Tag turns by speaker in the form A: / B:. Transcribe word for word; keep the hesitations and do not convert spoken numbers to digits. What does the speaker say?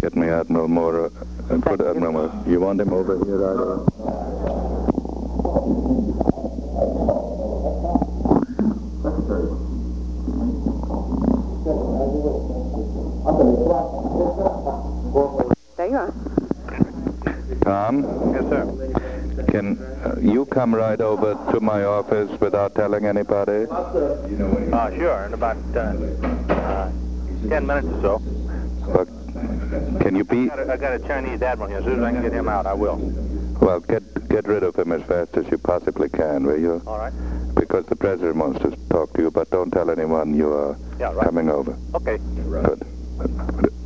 A: get me Admiral Moore uh, and put Admiral Moore. You want him over here, right away?
B: There you are.
A: Tom?
C: Yes, sir.
A: Can uh, you come right over to my office without telling anybody?
C: Uh, sure, in about uh, uh, ten minutes or so.
A: Well, can you be...
C: I got, a, I got a Chinese admiral here. As soon as I can get him out, I will.
A: Well, get get rid of him as fast as you possibly can, will you?
C: All right.
A: Because the president wants to talk to you, but don't tell anyone you are
C: Yeah, right.
A: coming over.
C: Okay.
A: Good.